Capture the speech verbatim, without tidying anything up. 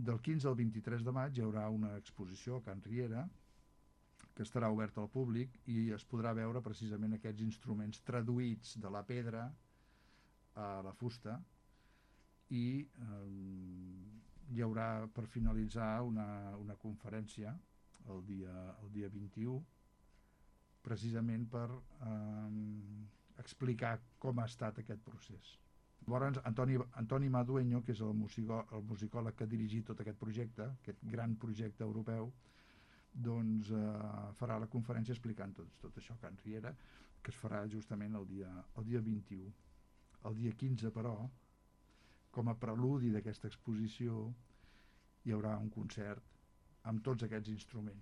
del quinze al vint-i-tres de maig hi haurà una exposició a Can Riera que estarà oberta al públic i es podrà veure precisament aquests instruments traduïts de la pedra a la fusta i eh, hi haurà per finalitzar una, una conferència el dia, el dia vint-i-u precisament per eh, explicar com ha estat aquest procés. Llavors, Antoni, Antoni Madueño, que és el, musico, el musicòleg que ha dirigit tot aquest projecte, aquest gran projecte europeu, doncs eh, farà la conferència explicant tot, tot això a Can Riera, que es farà justament el dia, el dia vint-i-u. El dia quinze, però, com a preludi d'aquesta exposició, hi haurà un concert amb tots aquests instruments.